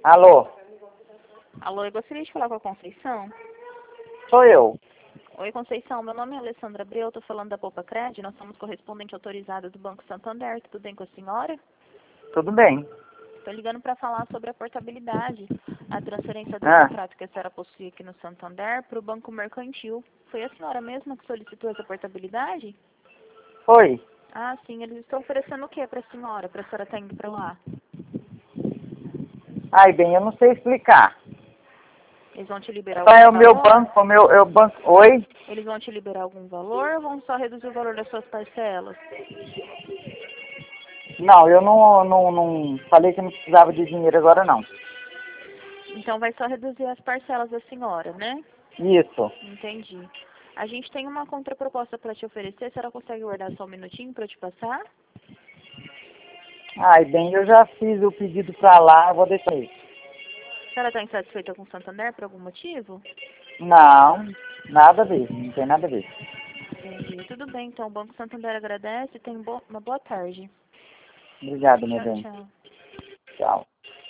Alô, Alô, eu gostaria de falar com a Conceição. sou eu. Oi, Conceição, meu nome é Alessandra Abreu, estou falando da Poupa Cred, nós somos correspondente autorizada do Banco Santander, tudo bem com a senhora? Tudo bem? Estou ligando para falar sobre a portabilidade, a transferência do Ah, contrato que a senhora possui aqui no Santander para o Banco Mercantil. Foi a senhora mesma que solicitou essa portabilidade? foi. Ah, sim, eles estão oferecendo o que para a senhora estar indo para lá? Ai, bem, eu não sei explicar. Eles vão te liberar Só algum é o meu valor? banco, o banco... Oi? Eles vão te liberar algum valor ou vão só reduzir o valor das suas parcelas? Não, eu não falei que não precisava de dinheiro agora, não. Então vai só reduzir as parcelas da senhora, né? Isso. Entendi. A gente tem uma contraproposta para te oferecer. A senhora consegue guardar só um minutinho para eu te passar? Ai, bem, eu já fiz o pedido pra lá, eu vou deixar isso. A senhora está insatisfeita com o Santander por algum motivo? Não, nada a ver, não tem nada a ver. Entendi. Tudo bem, então. O Banco Santander agradece e tenha uma boa tarde. Obrigado, meu Tchau, bem. tchau. Tchau.